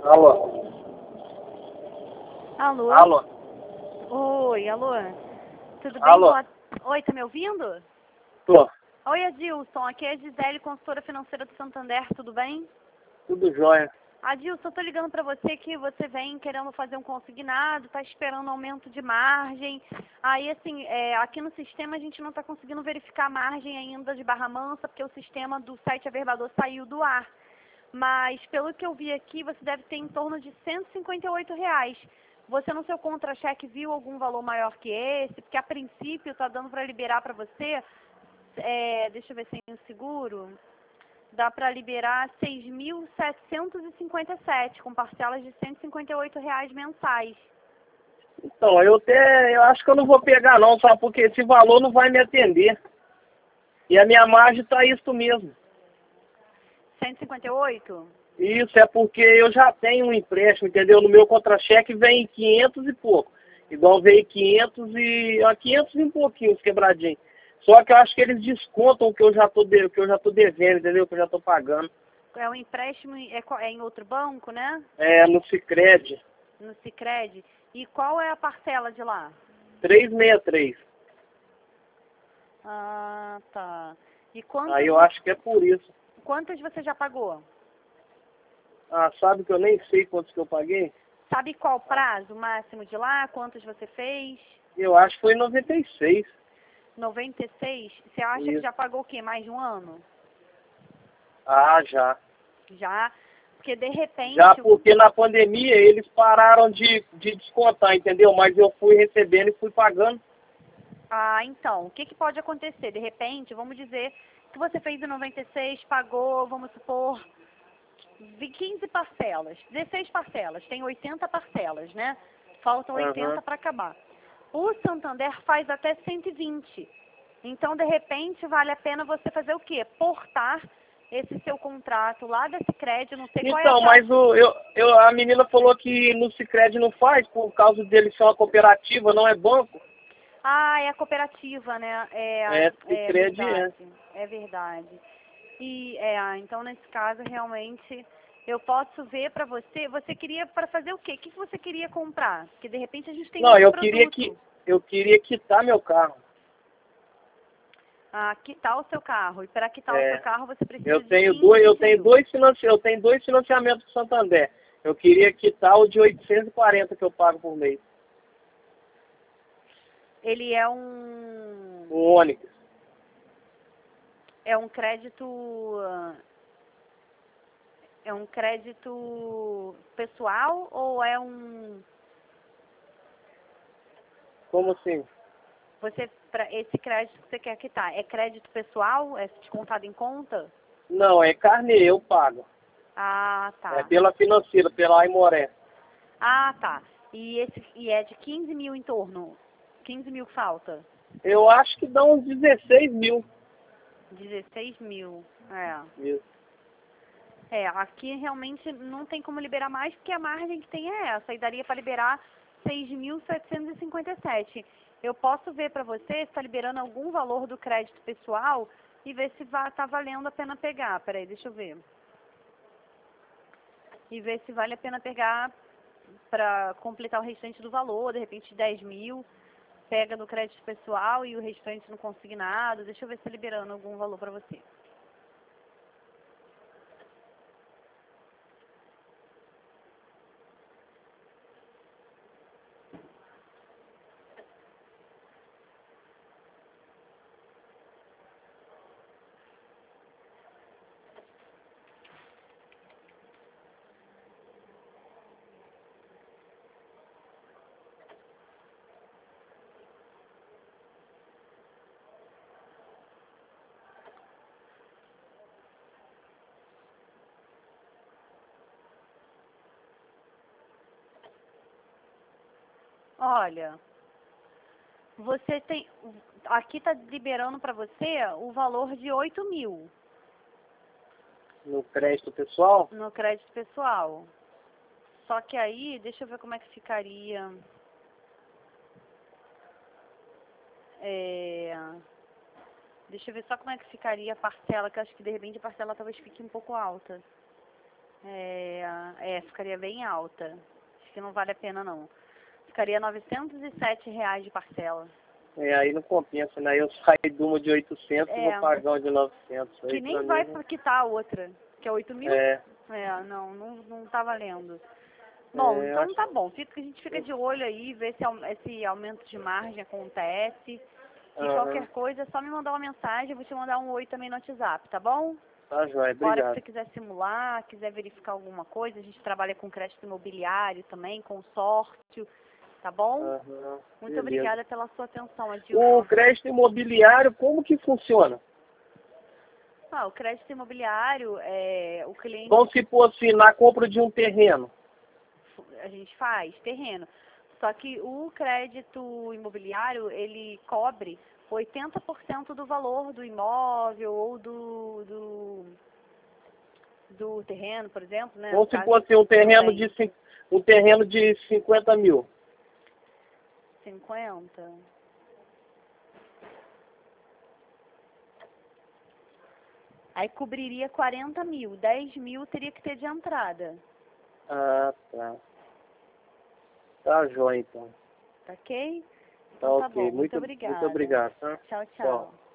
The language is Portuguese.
Alô? Alô? Alô? Oi, alô? Tudo bem? Alô? Oi, tá me ouvindo? Tô. Oi, Adilson. Aqui é a Gisele, consultora financeira do Santander. Tudo bem? Tudo jóia. Adilson, eu tô ligando pra você que você vem querendo fazer um consignado, tá esperando aumento de margem. Aí, assim, aqui no sistema a gente não tá conseguindo verificar a margem ainda de Barra Mansa, porque o sistema do site Averbador saiu do ar. Mas, pelo que eu vi aqui, você deve ter em torno de R$ 158. Você no seu contra-cheque viu algum valor maior que esse? Porque a princípio está dando para liberar para você, deixa eu ver se tem o seguro, dá para liberar 6.757 com parcelas de R$ 158 mensais. Então, eu acho que eu não vou pegar não, sabe? Porque esse valor não vai me atender. E a minha margem tá isso mesmo. 158? Isso é porque eu já tenho um empréstimo, entendeu? No meu contra-cheque vem 500 e pouco. Igual veio 500 e 500 e um pouquinho, uns quebradinhos. Só que eu acho que eles descontam o que eu já tô devendo, entendeu? Que eu já tô pagando. É um empréstimo, é em outro banco, né? É, no Sicredi. No Sicredi. E qual é a parcela de lá? 363. Ah, tá. E Aí eu acho que é por isso. quantas você já pagou? Ah, sabe que eu nem sei quantos que eu paguei? Sabe qual prazo máximo de lá? Quantos você fez? Eu acho que foi 96. 96? Você acha que Isso. já pagou o quê? Mais de um ano? Ah, já. Já? Porque de repente... Já porque na pandemia eles pararam de descontar, entendeu? Mas eu fui recebendo e fui pagando. Ah, então, o que que pode acontecer? De repente, vamos dizer que você fez em 96, pagou, vamos supor, 15 parcelas, 16 parcelas, tem 80 parcelas, né? Faltam 80 para acabar. O Santander faz até 120. Então, de repente, vale a pena você fazer o quê? Portar esse seu contrato lá desse crédito, não sei qual é a Então, mas a menina falou que no Sicredi não faz, por causa dele ser uma cooperativa, não é banco. Ah, é a cooperativa, né? É, Sicredi é. É verdade. E, então, nesse caso, realmente, eu posso ver para você. Você queria para fazer o quê? O que que você queria comprar? Porque, de repente, a gente tem Não, outro produto. eu queria quitar meu carro. Ah, quitar o seu carro. E para quitar o seu É, carro, você precisa eu de tenho 15, 20 mil. eu tenho dois financiamentos do Santander. Eu queria quitar o de 840 que eu pago por mês. Ele é O Onix. um crédito... É um crédito pessoal ou é um... Como assim? Esse crédito que você quer quitar, é crédito pessoal? É descontado em conta? Não, é carnê, eu pago. Ah, É tá. pela financeira, pela Aimoré. Ah, tá. E é de 15 mil em torno? 15 mil falta? Eu acho que dá uns 16 mil. 16 mil. Isso. Aqui realmente não tem como liberar mais, porque a margem que tem é essa. E daria para liberar 6.757. Eu posso ver para você se está liberando algum valor do crédito pessoal e ver se está valendo a pena pegar. Peraí, deixa eu ver. E ver se vale a pena pegar para completar o restante do valor, de repente 10 mil. Pega no crédito pessoal e o restante no consignado. Deixa eu ver se está liberando algum valor para você. Olha, você tem... Aqui está liberando para você o valor de 8 mil No crédito pessoal? no crédito pessoal. Só que aí, deixa eu ver como é que ficaria. Deixa eu ver só como é que ficaria a parcela, que eu acho que de repente a parcela talvez fique um pouco alta. Ficaria bem alta. Acho que não vale a pena não. Ficaria R$ 907 de parcela. Aí não compensa, né? Eu saio de uma de 800 e vou pagar uma de 900. Que Aí, nem vai quitar a outra, que é 8.000. Não tá valendo. Bom, então tá bom. A gente fica de olho aí, ver se esse aumento de margem acontece. E qualquer coisa, é só me mandar uma mensagem. Eu vou te mandar um oi também no WhatsApp, tá bom? Tá joia, Fora obrigado. que você quiser simular, quiser verificar alguma coisa, a gente trabalha com crédito imobiliário também, consórcio, tá bom? Muito obrigada pela sua atenção, Adilson. O crédito imobiliário, como que funciona? O crédito imobiliário, o cliente... Vamos supor assim, na compra de um terreno. A gente faz terreno. Só que o crédito imobiliário, ele cobre 80% do valor do imóvel ou do terreno, por exemplo, né? Vamos supor assim, um terreno de 50 mil. 50? Aí cobriria 40 mil. 10 mil teria que ter de entrada. Ah, tá. Tá jóia, então. Tá ok? Tá Então tá ok. bom. Muito obrigada. Muito obrigado. Tá? Tchau, tchau.